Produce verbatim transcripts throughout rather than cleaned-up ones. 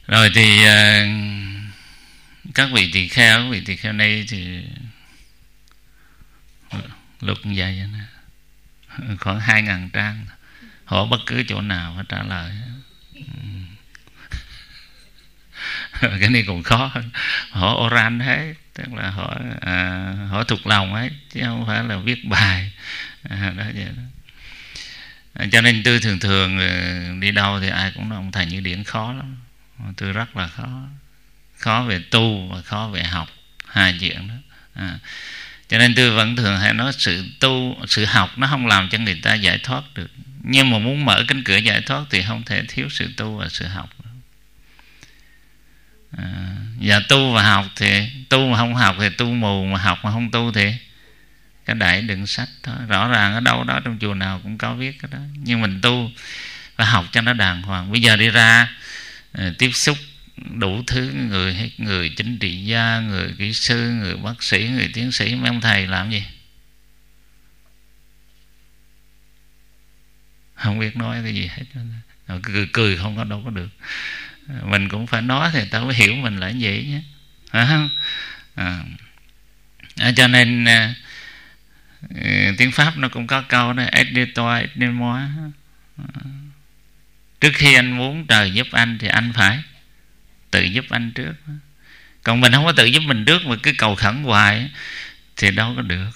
Rồi thì uh, các vị tỳ kheo, các vị tỳ kheo đây thì luật như vậy nè, khoảng hai ngàn trang, hỏi bất cứ chỗ nào phải trả lời. Cái này còn khó hơn, hỏi oral hết, tức là hỏi à, hỏi thuộc lòng ấy, chứ không phải là viết bài à, đó vậy đó. À, cho nên tôi thường thường đi đâu thì ai cũng nói ông thầy Như Điển khó lắm. Tôi rất là khó, khó về tu và khó về học, hai chuyện đó. À, cho nên tôi vẫn thường hay nói sự tu, sự học nó không làm cho người ta giải thoát được, nhưng mà muốn mở cánh cửa giải thoát thì không thể thiếu sự tu và sự học. À, và tu và học thì tu mà không học thì tu mù, mà học mà không tu thì cái đẩy đựng sách thôi. Rõ ràng ở đâu đó trong chùa nào cũng có viết cái đó, nhưng mình tu và học cho nó đàng hoàng. Bây giờ đi ra uh, tiếp xúc đủ thứ người, hết người chính trị gia, người kỹ sư, người bác sĩ, người tiến sĩ, mấy ông thầy làm gì không biết nói cái gì hết, cười cười không có đâu có được. Mình cũng phải nói thì ta mới hiểu mình là cái gì nhé, phải không? À. À, cho nên à, tiếng Pháp nó cũng có câu đó, aide toi, aide moi. Trước khi anh muốn trời giúp anh thì anh phải tự giúp anh trước. Còn mình không có tự giúp mình trước mà cứ cầu khẩn hoài thì đâu có được.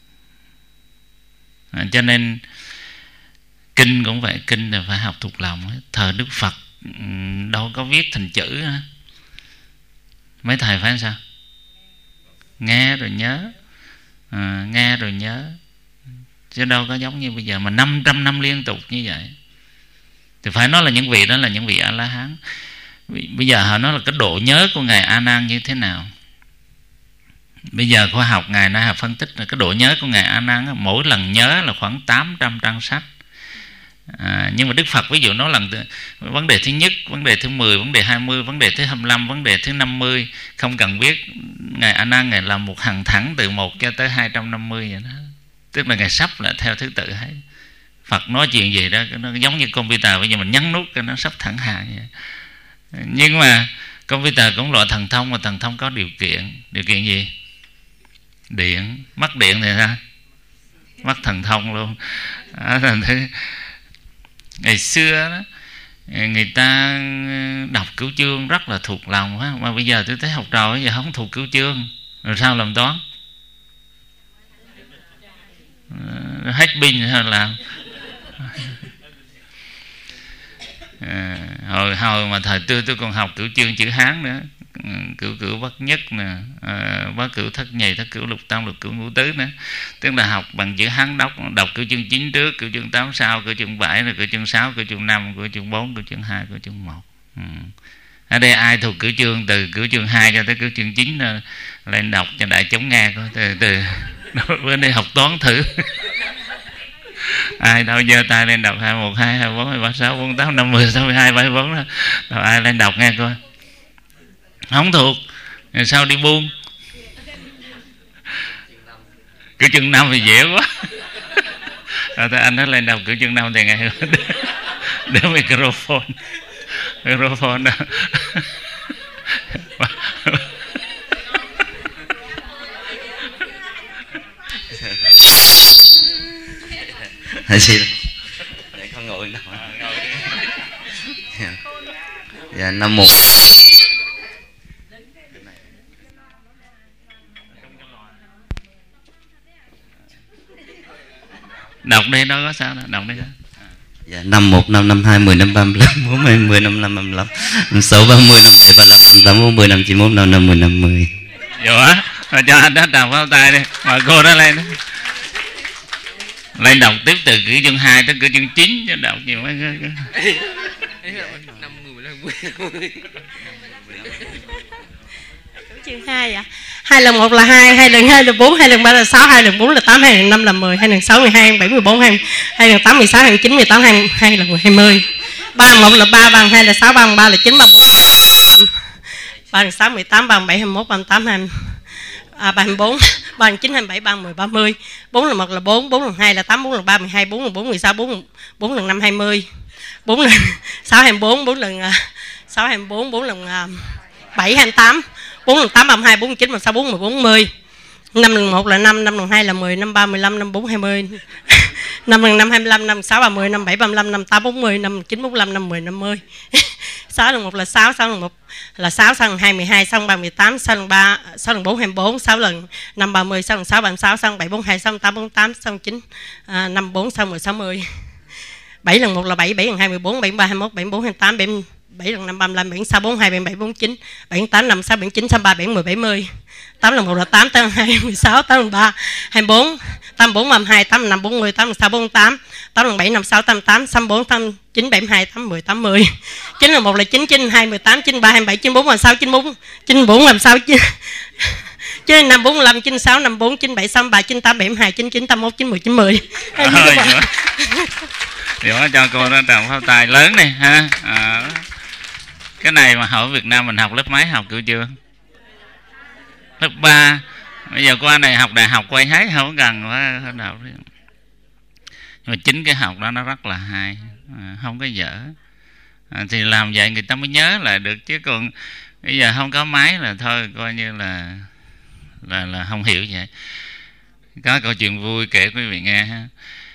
À, cho nên kinh cũng vậy, kinh là phải học thuộc lòng. Thờ Đức Phật đâu có viết thành chữ. Mấy thầy phải sao? Nghe rồi nhớ, à, nghe rồi nhớ, chứ đâu có giống như bây giờ mà năm trăm năm liên tục như vậy. Thì phải nói là những vị đó là những vị A-la-hán. Bây giờ họ nói là cái độ nhớ của Ngài A Nan như thế nào. Bây giờ khoa học Ngài nay học phân tích là cái độ nhớ của Ngài A Nan mỗi lần nhớ là khoảng tám trăm trang sách. À, nhưng mà Đức Phật ví dụ nói lần vấn đề thứ nhất, vấn đề thứ mười, vấn đề hai mươi, vấn đề thứ hai mươi lăm, vấn đề thứ năm mươi không cần biết. Ngài A Nan Ngài làm một hàng thẳng từ một cho tới hai trăm năm mươi vậy đó. Tức là Ngài sắp lại theo thứ tự hết. Phật nói chuyện gì đó nó giống như computer, bây giờ mình nhấn nút cái nó sắp thẳng hàng vậy. Nhưng mà computer cũng loại thần thông, mà thần thông có điều kiện. Điều kiện gì? Điện. Mất điện thì sao? Mất thần thông luôn. À, thành thứ ngày xưa đó, người ta đọc cửu chương rất là thuộc lòng á, mà bây giờ tôi thấy học trò bây giờ không thuộc cửu chương, rồi sao làm toán? Hết pin hay làm? À, hồi hồi mà thời tôi tôi còn học cửu chương chữ Hán nữa, cửu cửu bất nhất nè, à, bá cửu thất nhì, thất cửu lục tam, lục cửu ngũ tứ nữa. Tức là học bằng chữ Hán, đọc đọc cửu chương chín trước, cửu chương tám sau, cửu chương bảy, rồi cửu chương sáu, cửu chương năm, cửu chương bốn, cửu chương hai, cửu chương một. Ừ. Ở đây ai thuộc cửu chương từ cửu chương hai cho tới cửu chương chín lên đọc cho đại chúng nghe coi. Từ từ bữa nay học toán thử. Ai đâu giơ tay lên đọc hai một hai hai bốn hai ba sáu bốn tám năm mười sáu mười hai bảy bốn đó. Rồi ai lên đọc nghe coi. Không thuộc rồi sao đi buông? Cửu chương năm thì dễ quá. Rồi thôi anh nói lên đọc cửu chương năm thì ngày để microphone microphone đó. Thầy xin để con ngồi đâu. Dạ năm một. Đọc đây đó có sao đâu, đọc đây đó. Dạ năm một năm năm hai mười năm ba mươi lăm bốn hai mươi năm năm ba mươi lăm năm sáu ba mươi năm bảy ba lăm năm tám bốn mươi năm chín mốt năm năm mười năm mười. Rồi cho anh đó đọc vào tay đi, mời cô đó lên đó. Lên đọc tiếp từ cửu chương hai tới cửu chương chín cho đọc nhiều mấy cái. Cửu chương hai ạ. Hai lần một là hai, hai lần hai là bốn, hai lần ba là sáu, hai lần bốn là tám, hai lần năm là mười, hai lần sáu mười hai, bảy mười bốn, hai, hai lần tám mười sáu, hai lần chín mười tám, hai, hai lần mười hai mươi. Ba lần một là ba, ba lần hai là sáu, ba lần ba là chín, ba lần bốn là ba lần sáu mười tám, ba lần bảy hai mươi mốt, ba lần tám hai à, ba mươi bốn, ba lần chín hai mươi bảy, ba lần mười ba mươi. Bốn lần một là bốn, bốn lần hai là tám, bốn lần ba mười hai, bốn lần bốn mười sáu, bốn bốn lần năm hai mươi. bốn lần sáu hai mươi bốn, bốn lần sáu hai mươi bốn, bốn lần bảy hai mươi tám, bốn lần tám ba mươi hai, bốn mươi chín, ba mươi sáu, bốn mươi, bốn mươi. Năm lần một là năm, năm lần hai là mười, năm ba mười lăm, năm bốn hai mươi, năm lần năm hai mươi lăm, năm sáu ba mươi, năm bảy ba mươi lăm, năm tám bốn mươi, năm chín bốn mươi lăm, năm mười năm mươi. Sáu lần một là sáu, sáu lần một là sáu, sáu lần hai mười hai, sáu lần ba mười tám, sáu lần ba, sáu lần bốn hai mươi bốn, sáu lần năm ba mươi, sáu lần sáu ba mươi sáu, sáu lần bảy bốn hai, sáu lần tám bốn tám, sáu lần chín năm bốn, sáu mười sáu mươi. Bảy lần một là bảy, bảy lần hai mười bốn, bảy ba hai mươi mốt, bảy bốn hai mươi tám, bảy bảy lần năm ba mươi lăm, bảy sáu bốn hai, bảy bảy bốn chín, bảy tám năm sáu bảy chín, sáu ba bảy mười, bảy mươi. Tám lần một là tám, tám lần hai mười sáu, tám lần ba hai mươi bốn, tám bốn ba mươi hai, tám năm bốn mươi, tám sáu bốn mươi tám, tám lần bảy năm sáu tám tám, sáu bốn tám chín bảy hai, tám mười tám mươi. Chín lần một là chín, chín hai mười tám, chín ba hai mươi bảy, chín bốn ba mươi sáu, chín bốn chín bốn ba mươi sáu, chín năm bốn mươi lăm, chín sáu năm bốn, chín bảy sáu ba, chín tám bảy hai, chín chín tám mốt, chín mười chín mười. Điều đó cho cô đó tràng pháo tay lớn này ha. À, cái này mà hỏi Việt Nam mình học lớp mấy học kiểu chưa? Lớp ba. Bây giờ qua này học đại học quay hết không cần phải học. Nhưng mà chính cái học đó nó rất là hay, à, không có dở. À, thì làm vậy người ta mới nhớ lại được, chứ còn bây giờ không có máy là thôi coi như là là là không hiểu vậy. Có câu chuyện vui kể quý vị nghe ha.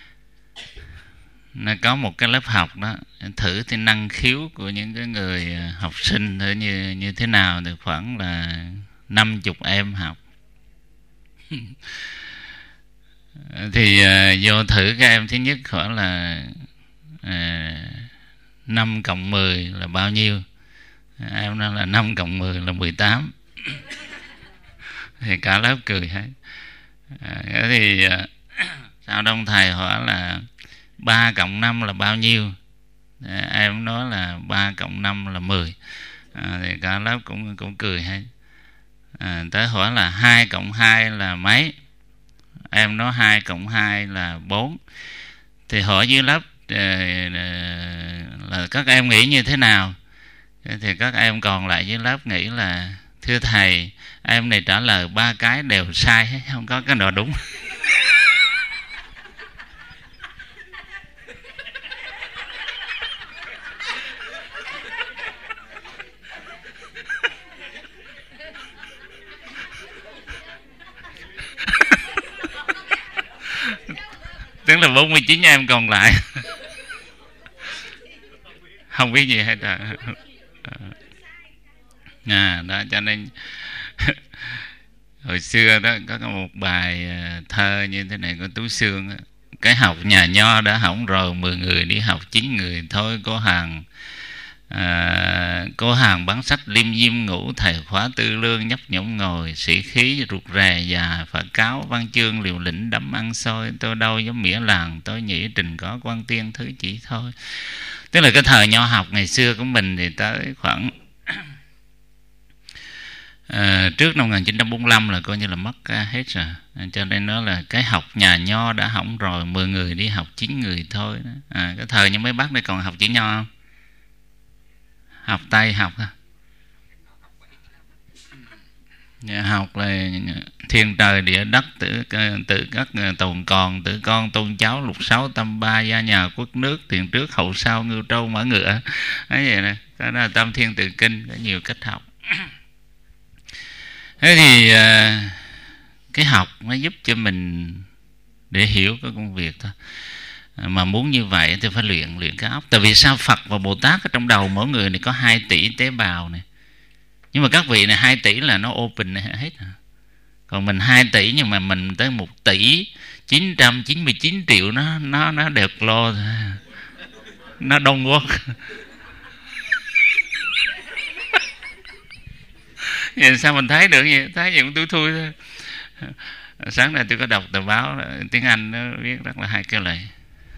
Nó có một cái lớp học đó, thử cái năng khiếu của những cái người học sinh thử như như thế nào, thì khoảng là năm chục em học. Thì uh, vô thử các em thứ nhất khoảng là uh, năm cộng mười là bao nhiêu? Em nói là năm cộng mười là mười tám. Thì cả lớp cười hết. Uh, thì uh, sau đông thầy hỏi là ba cộng năm là bao nhiêu? À, em nói là ba cộng năm là mười. À, thì cả lớp cũng cũng cười hết. À, tới hỏi là hai cộng hai là mấy? Em nói hai cộng hai là bốn. Thì hỏi dưới lớp à, là các em nghĩ như thế nào? Thì các em còn lại dưới lớp nghĩ là thưa thầy, em này trả lời ba cái đều sai hết, không có cái nào đúng. Tức là bốn mươi chín em còn lại không biết gì hết rồi. À, đó cho nên hồi xưa đó có một bài thơ như thế này của Tú Xương: cái học nhà nho đã hỏng rồi, mười người đi học chín người thôi. Có hàng à, có hàng bán sách liêm diêm ngủ, thầy khóa tư lương nhấp nhổm ngồi, sĩ khí rụt rè già phật cáo, văn chương liều lĩnh đấm ăn xôi. Tôi đâu giống mỉa làng, tôi nhĩ trình có quan tiên thứ chỉ thôi. Tức là cái thời nho học ngày xưa của mình thì tới khoảng à, trước năm một nghìn chín trăm bốn mươi lăm là coi như là mất hết rồi. Cho nên nó là cái học nhà nho đã hỏng rồi, mười người đi học chín người thôi. À, cái thời như mấy bác đây còn học chữ nho không? Học Tây học ha. Học là thiên trời địa đất, tử tử các tồn còn, tử con tôn cháu, lục sáu tâm ba, gia nhà quốc nước, tiền trước hậu sau, ngưu trâu mã ngựa. Đấy vậy nè, đó là tam thiên tự kinh, có nhiều cách học. Thế thì cái học nó giúp cho mình để hiểu cái công việc thôi. Mà muốn như vậy thì phải luyện luyện cái óc. Tại vì sao Phật và Bồ Tát ở trong đầu mỗi người này có hai tỷ tế bào này. Nhưng mà các vị này hai tỷ là nó open hết. Còn mình hai tỷ nhưng mà mình tới một tỷ chín trăm chín mươi chín triệu nó nó nó đều lo thôi. Nó đông quá. Vậy sao mình thấy được vậy? Thấy gì cũng túi thui thôi. Sáng nay tôi có đọc tờ báo tiếng Anh nó viết rất là hay cái lời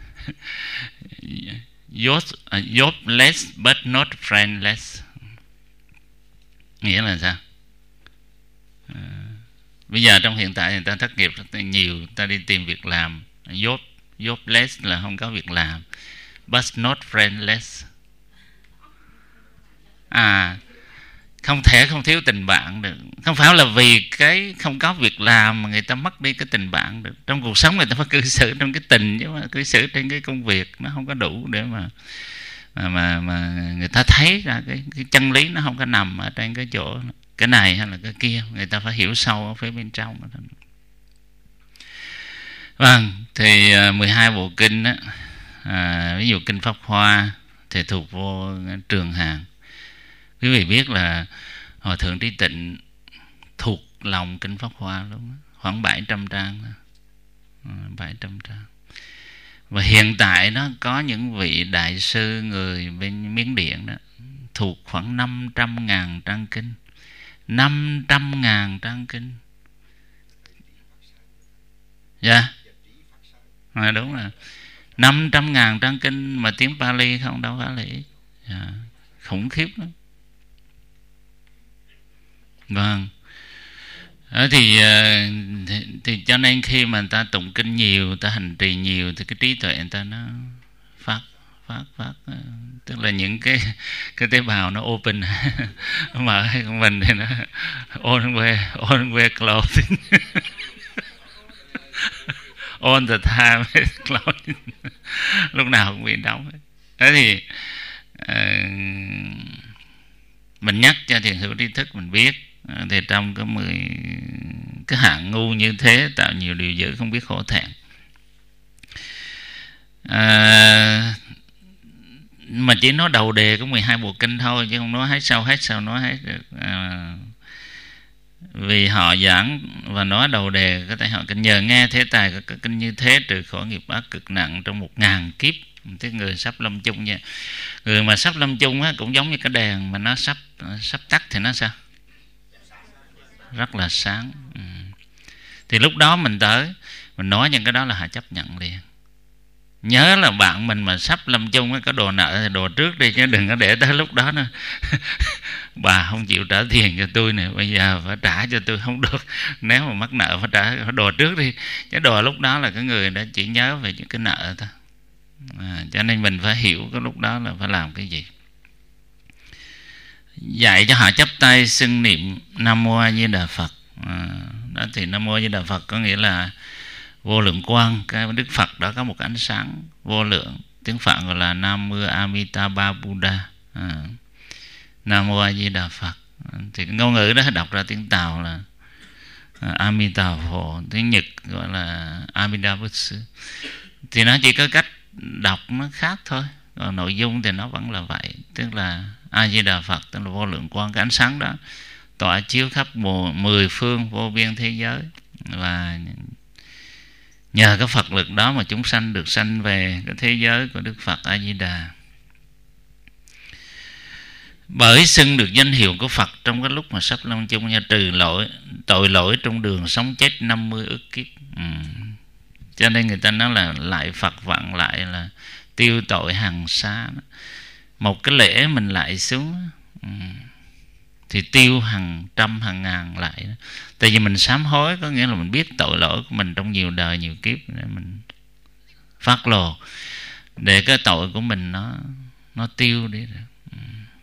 Job less but not friendless. Nghĩa là sao? À, bây giờ trong hiện tại người ta thất nghiệp rất nhiều, người ta đi tìm việc làm. Job jobless là không có việc làm, but not friendless. À, không thể không thiếu tình bạn được. Không phải là vì cái không có việc làm mà người ta mất đi cái tình bạn được. Trong cuộc sống người ta phải cư xử trong cái tình, chứ mà cư xử trên cái công việc nó không có đủ để mà mà mà, mà người ta thấy ra cái, cái chân lý nó không có nằm ở trên cái chỗ cái này hay là cái kia, người ta phải hiểu sâu ở phía bên trong. Vâng, thì mười hai bộ kinh đó, à, ví dụ kinh Pháp Hoa thì thuộc vô Trường Hàng. Quý vị biết là Hòa Thượng Trí Tịnh thuộc lòng kinh Pháp Hoa luôn, khoảng bảy trăm trang, bảy trăm trang. Và hiện tại nó có những vị đại sư người bên Miến Điện đó thuộc khoảng năm trăm ngàn trang kinh, năm trăm ngàn trang kinh. Dạ yeah. À, đúng rồi, năm trăm ngàn trang kinh mà tiếng Pali không đâu phải là ít. Yeah. Khủng khiếp lắm. Vâng. Đó thì, thì thì cho nên khi mà người ta tụng kinh nhiều, người ta hành trì nhiều thì cái trí tuệ người ta nó phát phát phát tức là những cái cái tế bào nó open mà còn mình thì nó always always closing all the time closing, lúc nào cũng bị đóng. Thế thì uh, mình nhắc cho thiền hữu tri thức mình biết, thì trong cái mười cái hạng ngu như thế tạo nhiều điều dữ không biết khổ thẹn. À, mà chỉ nói đầu đề có mười hai bộ kinh thôi, chứ không nói hết sau hết sau nói hết được. À, vì họ giảng và nói đầu đề có thể họ kinh nhờ nghe thế tài các kinh như thế trừ khỏi nghiệp ác cực nặng trong một ngàn kiếp. Cái người sắp lâm chung nha, người mà sắp lâm chung á, cũng giống như cái đèn mà nó sắp sắp tắt thì nó sao rất là sáng. Ừ. Thì lúc đó mình tới mình nói những cái đó là họ chấp nhận liền. Nhớ là bạn mình mà sắp lâm chung có đồ nợ thì đồ trước đi, chứ đừng có để tới lúc đó nữa. Bà không chịu trả tiền cho tôi nè, bây giờ phải trả cho tôi không được, nếu mà mắc nợ phải trả phải đồ trước đi, chứ đồ lúc đó là cái người đã chỉ nhớ về những cái nợ thôi. À, cho nên mình phải hiểu cái lúc đó là phải làm cái gì. Dạy cho họ chắp tay xưng niệm Nam Mô A Di Đà Phật. À, đó thì Nam Mô A Di Đà Phật có nghĩa là vô lượng quang. Cái Đức Phật đó có một ánh sáng vô lượng, tiếng Phạn gọi là Nam Mô Amitabha Buddha. À, Nam Mô A Di Đà Phật. À, thì cái ngôn ngữ đó đọc ra tiếng Tàu là à, Amitabha, tiếng Nhật gọi là Amidabutsu. Thì nó chỉ có cách đọc nó khác thôi, còn nội dung thì nó vẫn là vậy. Tức là A Di Đà Phật tức là vô lượng quang, cái ánh sáng đó tỏa chiếu khắp mười phương vô biên thế giới, và nhờ cái Phật lực đó mà chúng sanh được sanh về cái thế giới của Đức Phật A Di Đà. Bởi xưng được danh hiệu của Phật trong cái lúc mà sắp lâm chung nha, trừ lỗi tội lỗi trong đường sống chết năm mươi ức kiếp. Ừ. Cho nên người ta nói là lại Phật vạn lại là tiêu tội hằng xa. Một cái lễ mình lại xuống ừ, thì tiêu hàng trăm hàng ngàn lại. Tại vì mình sám hối có nghĩa là mình biết tội lỗi của mình trong nhiều đời nhiều kiếp, để mình phát lồ để cái tội của mình nó nó tiêu đi. Ừ.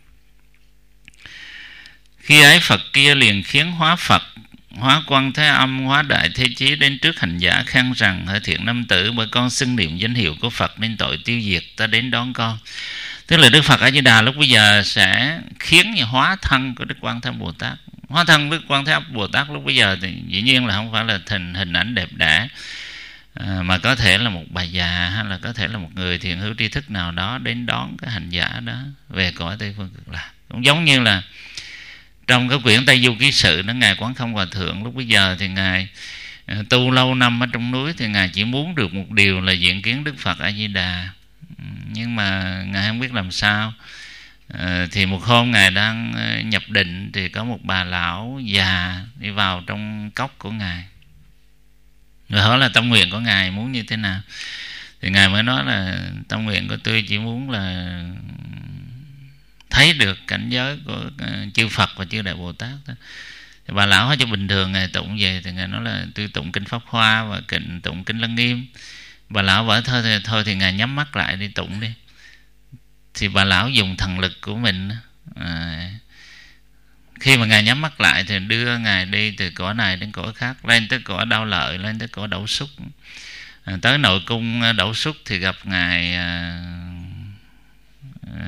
Khi ấy Phật kia liền khiến hóa Phật, hóa Quan Thế Âm, hóa Đại Thế Chí đến trước hành giả khen rằng: hỡi thiện nam tử, bởi con xưng niệm danh hiệu của Phật nên tội tiêu diệt, ta đến đón con. Tức là Đức Phật A Di Đà lúc bây giờ sẽ khiến hóa thân của Đức Quan Thế Âm Bồ Tát. Hóa thân Đức Quan Thế Âm Bồ Tát lúc bây giờ thì dĩ nhiên là không phải là hình, hình ảnh đẹp đẽ, à, mà có thể là một bà già, hay là có thể là một người thiện hữu tri thức nào đó đến đón cái hành giả đó về cõi Tây Phương Cực Lạc. Cũng giống như là trong cái quyển Tây Du Ký Sự đó, Ngài Quán Không Hòa Thượng lúc bây giờ thì Ngài tu lâu năm ở trong núi, thì Ngài chỉ muốn được một điều là diện kiến Đức Phật A Di Đà. Nhưng mà Ngài không biết làm sao. à, Thì một hôm Ngài đang nhập định, thì có một bà lão già đi vào trong cốc của Ngài, rồi hỏi là tâm nguyện của Ngài muốn như thế nào. Thì Ngài mới nói là tâm nguyện của tôi chỉ muốn là thấy được cảnh giới của chư Phật và chư Đại Bồ Tát đó. Thì bà lão hỏi cho bình thường Ngài tụng về, thì Ngài nói là tôi tụng kinh Pháp Hoa và kinh tụng kinh Lăng Nghiêm. Bà lão bảo thôi thì, thôi thì Ngài nhắm mắt lại đi tụng đi. Thì bà lão dùng thần lực của mình, à, khi mà Ngài nhắm mắt lại thì đưa Ngài đi từ cõi này đến cõi khác, lên tới cõi Đau Lợi, lên tới cõi Đẩu Xúc, à, tới nội cung Đẩu Xúc thì gặp Ngài à,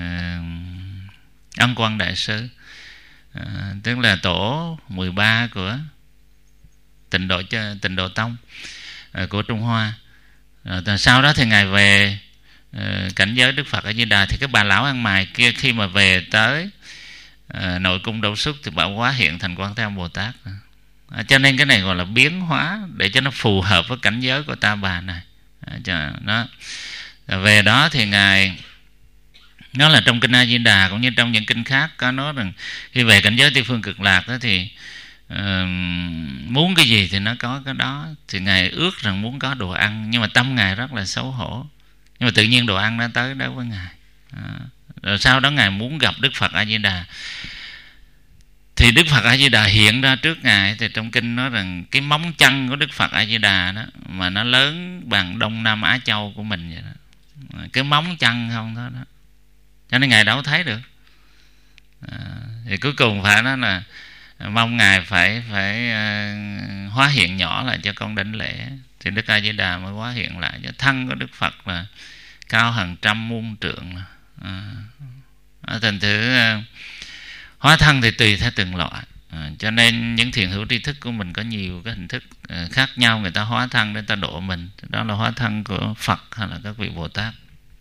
Ân Quang Đại Sư, à, tức là tổ mười ba của Tịnh Độ Tịnh Độ Tông à, của Trung Hoa. À, sau đó thì ngài về à, cảnh giới Đức Phật A Di Đà, thì cái bà lão ăn mày kia khi mà về tới à, nội cung Đậu Xúc thì bảo hóa hiện thành Quan Thế Âm Bồ Tát. À, cho nên cái này gọi là biến hóa để cho nó phù hợp với cảnh giới của ta bà này. À, cho nó về đó thì ngài, nó là trong kinh A Di Đà cũng như trong những kinh khác có nói rằng khi về cảnh giới Tây Phương Cực Lạc đó thì uh, muốn cái gì thì nó có cái đó. Thì ngài ước rằng muốn có đồ ăn, nhưng mà tâm ngài rất là xấu hổ, nhưng mà tự nhiên đồ ăn nó tới đó với ngài. À, rồi sau đó ngài muốn gặp Đức Phật A Di Đà, thì Đức Phật A Di Đà hiện ra trước ngài. Thì trong kinh nói rằng cái móng chân của Đức Phật A Di Đà đó mà nó lớn bằng Đông Nam Á Châu của mình vậy đó, cái móng chân không đó, đó. Cho nên ngài đâu thấy được. À, thì cuối cùng phải nói là mong ngài phải phải uh, hóa hiện nhỏ lại cho con đảnh lễ. Thì Đức A Di Đà mới hóa hiện lại. Cho thân của Đức Phật là cao hàng trăm muôn trượng. À, thành thử uh, hóa thân thì tùy theo từng loại. À, cho nên những thiền hữu tri thức của mình có nhiều cái hình thức uh, khác nhau, người ta hóa thân để người ta độ mình. Đó là hóa thân của Phật hay là các vị Bồ Tát.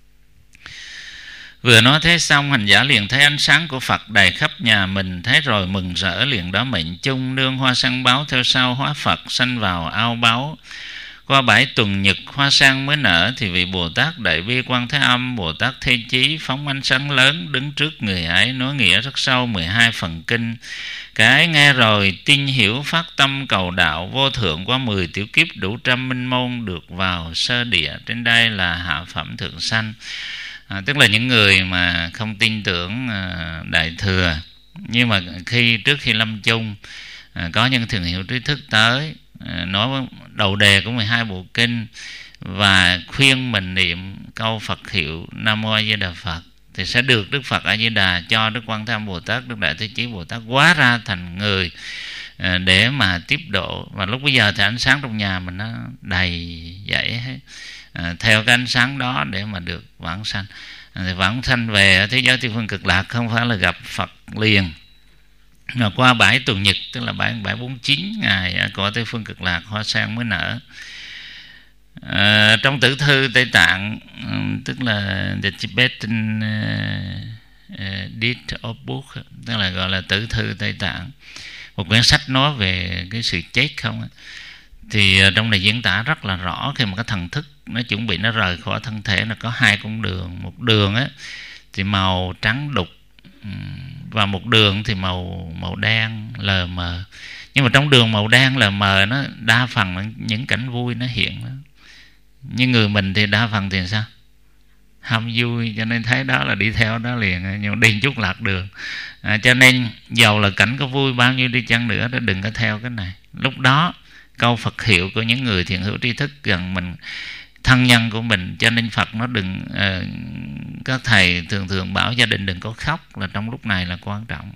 Vừa nói thế xong, hành giả liền thấy ánh sáng của Phật đầy khắp nhà mình. Thấy rồi mừng rỡ, liền đó mệnh chung nương hoa sang báo theo sau hóa Phật, sanh vào ao báu. Qua bảy tuần nhật hoa sang mới nở, thì vị Bồ Tát Đại Bi Quan Thế Âm, Bồ Tát Thế Chí phóng ánh sáng lớn đứng trước người ấy, nói nghĩa rất sâu mười hai phần kinh. Cái nghe rồi tin hiểu, phát tâm cầu đạo, vô thượng qua mười tiểu kiếp đủ trăm minh môn, được vào sơ địa. Trên đây là hạ phẩm thượng sanh. À, tức là những người mà không tin tưởng à, Đại Thừa, nhưng mà khi trước khi lâm chung à, có những thiền hiệu trí thức tới à, nói đầu đề của mười hai bộ kinh và khuyên mình niệm câu Phật hiệu Nam Mô A Di Đà Phật, thì sẽ được Đức Phật A Di Đà cho Đức Quan Thế Âm Bồ Tát, Đức Đại Thế Chí Bồ Tát hóa ra thành người à, để mà tiếp độ. Và lúc bây giờ thì ánh sáng trong nhà mình nó đầy dậy hết. À, theo cái ánh sáng đó để mà được vãng sanh. À, thì vãng sanh về ở thế giới Tây Phương Cực Lạc không phải là gặp Phật liền, mà qua bảy tuần nhật, tức là bảy bảy bốn chín ngày ở cõi Tây Phương Cực Lạc hoa sen mới nở. À, trong tử thư Tây Tạng, tức là The Tibetan uh, Deed of Book, tức là gọi là tử thư Tây Tạng, một quyển sách nói về cái sự chết không á. Thì trong này diễn tả rất là rõ, khi mà cái thần thức nó chuẩn bị nó rời khỏi thân thể, nó có hai con đường. Một đường á thì màu trắng đục, và một đường thì màu màu đen lờ mờ. Nhưng mà trong đường màu đen lờ mờ nó đa phần những cảnh vui nó hiện đó. Nhưng người mình thì đa phần thì sao? Ham vui, cho nên thấy đó là đi theo đó liền, nhưng mà đi chút lạc đường. À, cho nên dầu là cảnh có vui bao nhiêu đi chăng nữa đó, đừng có theo cái này. Lúc đó câu Phật hiệu của những người thiện hữu tri thức gần mình, thân nhân của mình. Cho nên Phật nó đừng uh, các thầy thường thường bảo gia đình đừng có khóc, là trong lúc này là quan trọng.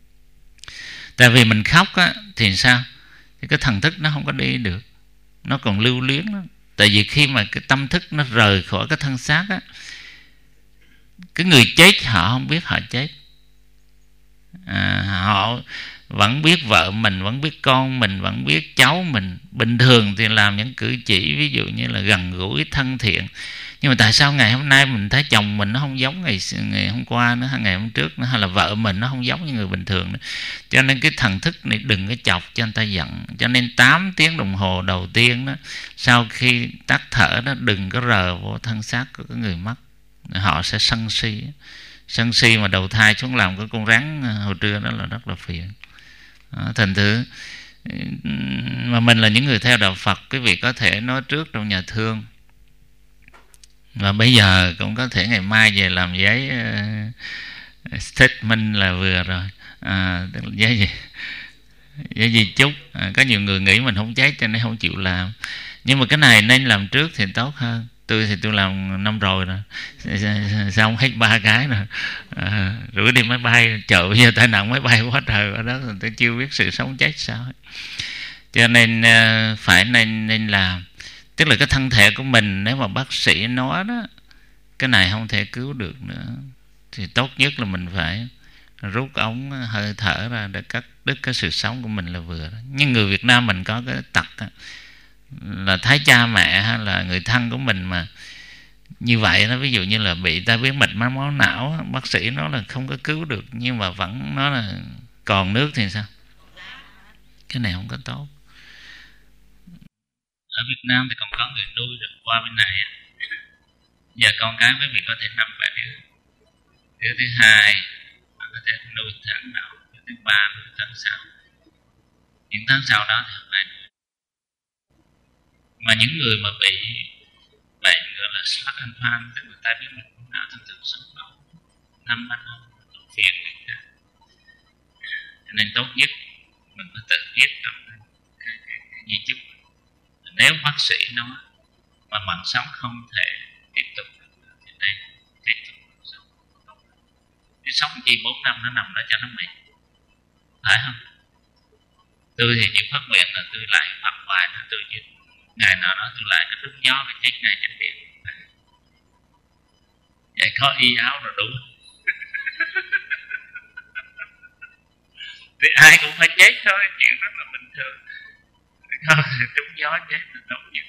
Tại vì mình khóc á, thì sao? Thì cái thần thức nó không có đi được, nó còn lưu luyến đó. Tại vì khi mà cái tâm thức nó rời khỏi cái thân xác á, cái người chết họ không biết họ chết. À, họ vẫn biết vợ mình, vẫn biết con mình, vẫn biết cháu mình. Bình thường thì làm những cử chỉ ví dụ như là gần gũi, thân thiện. Nhưng mà tại sao ngày hôm nay mình thấy chồng mình nó không giống ngày, ngày hôm qua nữa, hay ngày hôm trước nữa, hay là vợ mình nó không giống như người bình thường nữa. Cho nên cái thần thức này đừng có chọc cho người ta giận. Cho nên tám tiếng đồng hồ đầu tiên đó, sau khi tắt thở đó, đừng có rờ vô thân xác của cái người mất. Họ sẽ sân si. Sân si mà đầu thai xuống làm cái con rắn hồi trưa đó là rất là phiền. Đó, thành thử mà mình là những người theo đạo Phật, quý vị có thể nói trước trong nhà thương, và bây giờ cũng có thể ngày mai về làm giấy uh, statement là vừa rồi. À, tức là giấy gì giấy gì chúc. À, có nhiều người nghĩ mình không chết cho nên không chịu làm, nhưng mà cái này nên làm trước thì tốt hơn. Tôi thì tôi làm năm rồi rồi, xong hết ba cái rồi. À, rủi đi máy bay, trời giờ tai nạn máy bay quá trời ở đó, tôi chưa biết sự sống chết sao hết. Cho nên uh, phải nên nên làm. Tức là cái thân thể của mình, nếu mà bác sĩ nói đó cái này không thể cứu được nữa, thì tốt nhất là mình phải rút ống hơi thở ra để cắt đứt cái sự sống của mình là vừa đó. Nhưng người Việt Nam mình có cái tật đó, là thấy cha mẹ hay là người thân của mình mà như vậy nó, ví dụ như là bị tai biến mạch máu máu não, bác sĩ nói là không có cứu được, nhưng mà vẫn nói là còn nước thì sao? Cái này không có tốt. Ở Việt Nam thì còn có người nuôi được qua bên này. Giờ con cái quý vị có thể năm bảy đứa. Đứa thứ hai có thể nuôi tháng nào, đứa thứ ba nuôi tháng sau. Những tháng sau đó thì không ai nuôi. Mà những người mà bị bệnh gọi là Schlaganfan, tức là tai biến mạch máu não, thường thường sống đó năm ba năm nó phiền người ta. Cho nên tốt nhất mình phải tự viết trong cái, cái, cái, cái di chúc. Nếu bác sĩ nói mà mạng sống không thể tiếp tục được thì đây kết thúc mạng sống. Cái sống chi bốn năm nó nằm đó cho nó mệt, phải không? Tôi thì chỉ phát nguyện là tôi lại phát hoài nó, tôi như ngày nào đó tôi lại cái đúng gió cái chết này trên biển. Vậy có y áo rồi đúng. Thì ai cũng phải chết thôi, chuyện rất là bình thường. Không, trúng gió chết là tốt nhất.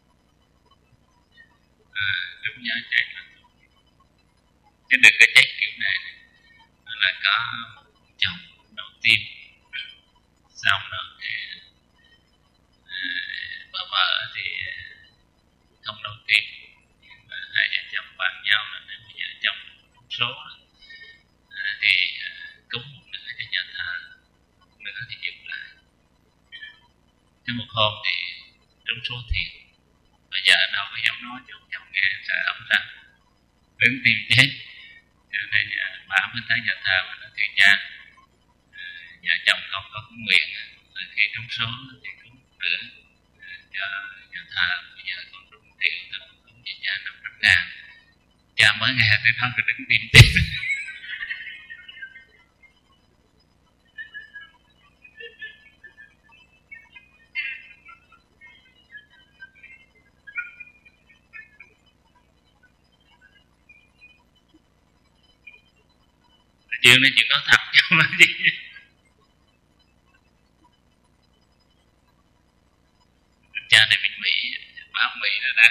À, trúng gió chết là tốt nhất. Chứ đừng có chết kiểu này. Là có một chồng đầu tiên, xong rồi thì à, bà vợ thì không đầu tiên, nhưng mà hai vợ chồng bàn nhau là nếu mà vợ chồng trúng số à, thì à, cúng một nửa cho nhà thờ, một nửa thì dừng lại. Thế một hôm thì trúng số thiệt, bà vợ đâu có dám nói cho chồng nghe, sợ ấm răng đứng tìm chết. Cho nên bà mới tới nhà thờ và nói: thưa cha, vợ chồng con có cúng nguyện là khi trúng số thì cúng nửa cho nhà thờ, bây giờ con trúng tiền thì cúng cho cha năm trăm ngàn. Cha mới nghe tới đó cứ đứng tìm tiếp. Chuyện này chuyện có thật chứ không phải gì. Cha này bên Mỹ, báo Mỹ là đang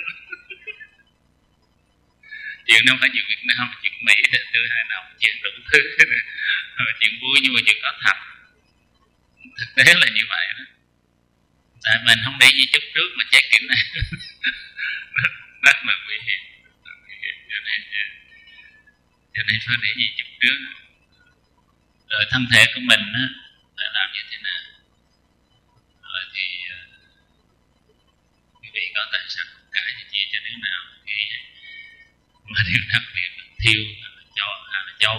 chuyện đâu phải chuyện Việt Nam, chuyện Mỹ thì tôi hai đồng chuyện đủ thứ, chuyện vui nhưng mà chuyện có thật. Thực tế là như vậy đó. Tại mình không để di chúc trước mà chết kiểu này rất, rất là nguy hiểm. Cho nên cho nên phải để gì chút trước. Rồi thân thể của mình á phải làm như thế nào, rồi thì quý vị có tài sản cả thì chia cho đứa nào nghĩ. Mà điều đặc biệt là thiêu hay là cho hay là châu.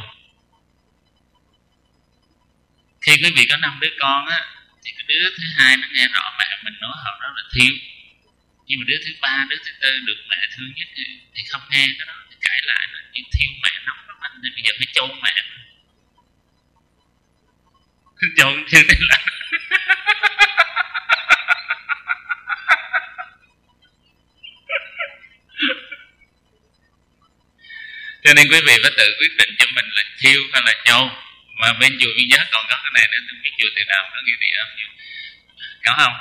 Khi quý vị có năm đứa con á thì cái đứa thứ hai nó nghe rõ mẹ mình nói họ đó là thiêu, nhưng mà đứa thứ ba, đứa thứ tư được mẹ thương nhất thì không nghe cái đó, thì cãi lại nó nhưng thiêu mẹ nóng lắm anh, nên bây giờ phải chôn mẹ. Chôn chứ thế là cho nên quý vị phải tự quyết định cho mình là thiêu hay là chôn. Mà bên chùa Nguyên Giác còn có cái này nữa, tôi biết chùa Từ Đàm có nghĩa địa không? Có không?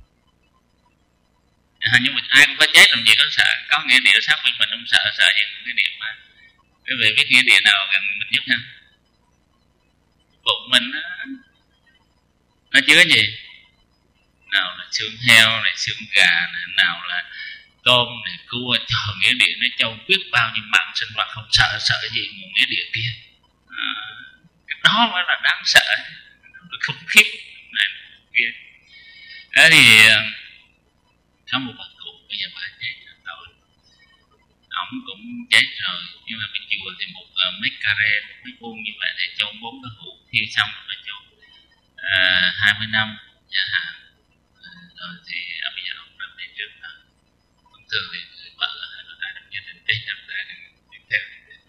À, nhưng mà ai cũng phải chết làm gì có sợ, có nghĩa địa sát bên mình không sợ, sợ những cái địa mà quý vị biết nghĩa địa nào gần mình nhất ha? Bụng mình nó, nó chứa gì? Nào là xương heo này, xương gà này, nào là tôm này, cua, trời, nghĩa địa nó châu biết bao nhiêu mạng sinh vật, không sợ sợ gì một nghĩa địa kia. À, cái đó mới là đáng sợ, nó khủng khiếp này kia. Thế thì có một bà cụ bây giờ bà chết rồi, ổng cũng chết rồi, nhưng mà bên chùa thì một uh, mấy carre, một mấy vuông như vậy thì chôn bốn cái hũ thiêu xong rồi chôn uh, hai mươi năm nhà hàng. Uh, rồi thì uh, bây giờ ông nằm đây trước đó. Thông thường thì người vợ hay là ai trong gia đình chết nằm lại tiếp theo.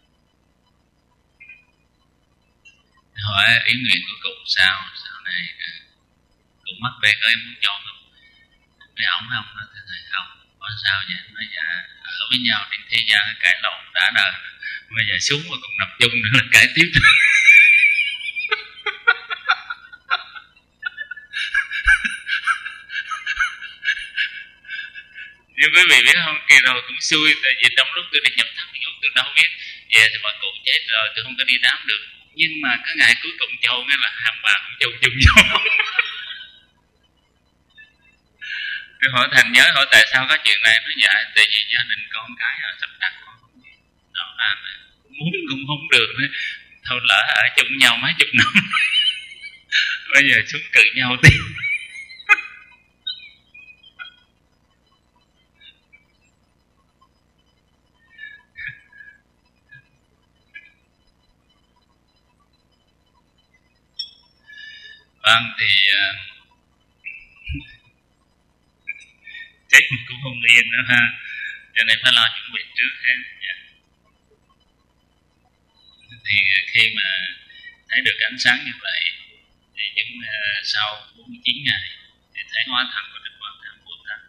Hỏi ý nguyện của cụ sao, sau này uh, cụ mắc về có em muốn cho không? Để ổng không nói thầy không, có sao vậy? Nói dạ ở với nhau trên thế gian cãi lộn đã đời, bây giờ xuống mà còn nằm chung nữa là cãi tiếp. Nhưng quý vị biết không, kỳ đầu cũng xui, tại vì trong lúc tôi đi nhập thất nhốt tôi đâu biết về thì bà cụ chết rồi, tôi không có đi đám được. Nhưng mà cái ngày cuối cùng châu nghe là hàng bạc cũng châu chung vô. Tôi hỏi Thành nhớ hỏi tại sao có chuyện này, nó dạ tại vì gia đình con cái sắp đặt con đó là muốn cũng không được nữa. Thôi lỡ ở chung nhau mấy chục năm bây giờ xuống cự nhau tí. Vâng thì uh, chết cũng không yên nữa ha, cho nên phải lo chuẩn bị trước ha. Thì khi mà thấy được ánh sáng như vậy thì những uh, sau bốn mươi chín ngày thì thấy hóa thân của Đức Quan Thế Bồ Tát.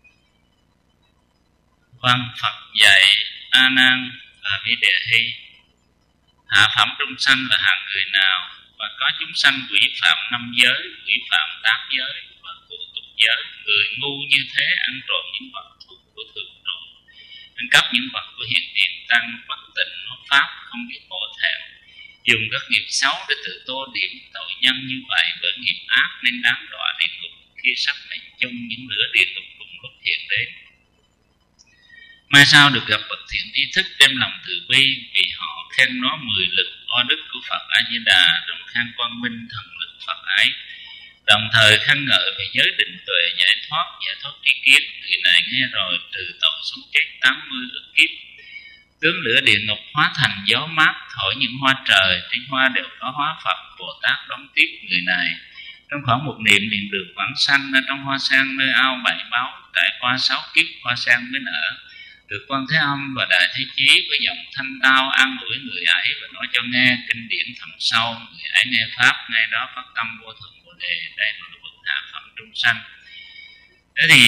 Văn Phật dạy A Nan và Vi Đề Hy: hạ phẩm chúng sanh là hạng người nào? Và có chúng sanh quỷ phạm năm giới, quỷ phạm tám giới và cụ tục giới. Người ngu như thế ăn trộm những vật thuộc của thượng trụ, ăn cắp những vật của hiện tiền tăng, bất tịnh nói pháp, không biết hổ thẹn, dùng các nghiệp xấu để tự tô điểm tội nhân. Như vậy bởi nghiệp ác nên đáng đọa địa ngục khi sắp mệnh chung những lửa địa ngục cùng lúc hiện đến. Mai sau được gặp bậc thiện tri thức đem lòng từ bi, vì họ khen nó mười lực oai đức của Phật A Di Đà, đồng khen quang minh thần lực Phật ấy, đồng thời khen ngợi về giới định tuệ giải thoát, giải thoát tri kiến. Người này nghe rồi trừ tội sống chết tám mươi ức kiếp, tướng lửa địa ngục hóa thành gió mát, thổi những hoa trời, trên hoa đều có hóa Phật Bồ Tát đón tiếp người này. Trong khoảng một niệm liền được vãng sanh ở trong hoa sen nơi ao bảy báu, trải qua sáu kiếp hoa sen mới nở. Được Quan Thế Âm và Đại Thế Chí với giọng thanh tao an ủi người ấy và nói cho nghe kinh điển thầm sâu. Người ấy nghe pháp, ngay đó phát tâm vô thượng Bồ Đề. Đây là bậc hạ phẩm trung sanh. Thế thì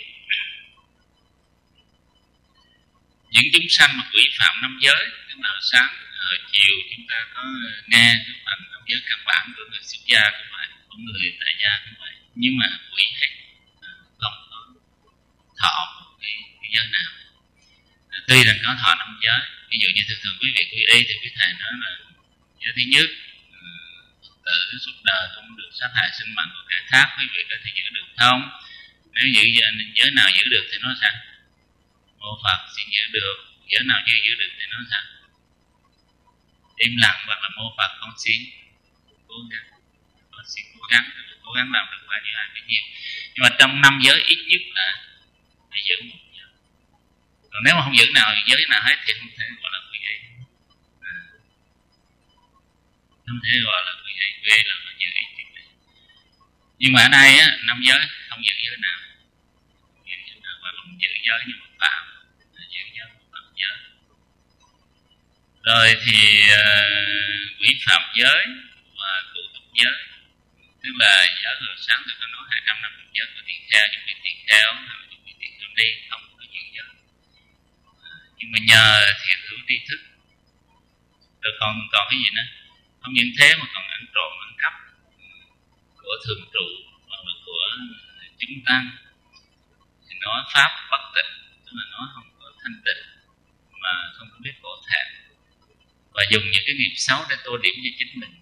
những chúng sanh mà quỷ phạm năm giới, tức là sáng ở chiều chúng ta có nghe cái phần năm giới căn bản của người xuất gia cũng vậy, của người tại gia cũng vậy, nhưng mà quỷ hết, không có thọ một cái, cái giới nào. Tuy rằng có thọ năm giới, ví dụ như thường thường quý vị quy y thì quý thầy nói là giới thứ nhất, tự suốt đời không được sát hại sinh mạng của kẻ khác. Quý vị có thể giữ được không? Nếu giữ giới nào giữ được thì nói sao? Mô Phật xin giữ được. Giới nào chưa giữ được thì nói sao? Im lặng hoặc là mô Phật con xin cố gắng, con xin cố gắng, cố gắng làm được bao nhiêu hay bấy nhiêu. Nhưng mà trong năm giới ít nhất là phải giữ một. Còn nếu mà không giữ nào giới nào hết thì không thể gọi là quy y, à, không thể gọi là quy y. Quy y là phải giữ ý chuyện này. Nhưng mà ở đây á, năm giới không giữ giới nào, không giữ giới nào, và không giữ giới như một phạm, giữ giới một phạm giới. Rồi thì uh, quỷ phạm giới và cụ tục giới, tức là giới hồi sáng tôi có nói hai trăm năm mươi giới của tỳ kheo, những vị tỳ kheo, những vị tỳ kheo đi không có giữ giới. Nhưng mà nhờ thiện hữu tri thức, rồi còn còn cái gì nữa? Không những thế mà còn ăn trộm ăn cắp của thường trụ hoặc là của chúng tăng, thì nói pháp bất tịnh, tức là nói không có thanh tịnh mà không có biết khổ thẹn, và dùng những cái nghiệp xấu để tô điểm cho chính mình.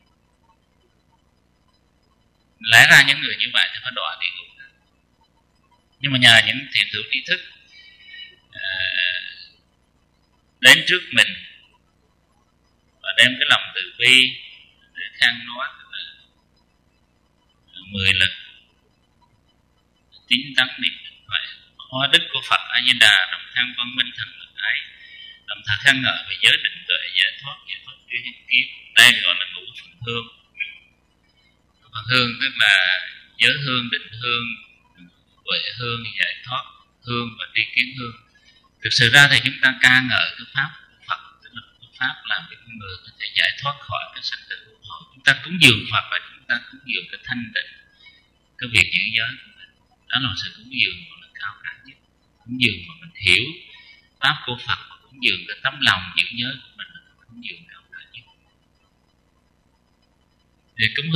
Lẽ ra những người như vậy thì phải đọa địa ngục, nhưng mà nhờ những thiện hữu tri thức uh, đến trước mình và đem cái lòng từ bi để khen nói mười lực tín tấn niệm vậy hóa đức của Phật A Di Đà, đồng khen quang minh thần lực ấy, đồng thời khen ngợi về giới định tuệ giải thoát, giải thoát tri kiến. Đây gọi là ngũ phần hương. Phần hương tức là giới hương, định hương, tuệ hương, giải thoát hương và tri kiến hương. Thực sự ra thì chúng ta ca ngợi cái pháp của Phật, tức là cái pháp làm cho con người có thể giải thoát khỏi cái sanh tử luân hồi. Chúng ta cúng dường Phật và chúng ta cúng dường cái thanh tịnh, cái việc giữ giới. Đó là sự cúng dường mà cao cả nhất. Cúng dường mà mình hiểu pháp của Phật, cúng dường cái tấm lòng giữ giới của mình là cúng dường cao cả nhất. Thì cúng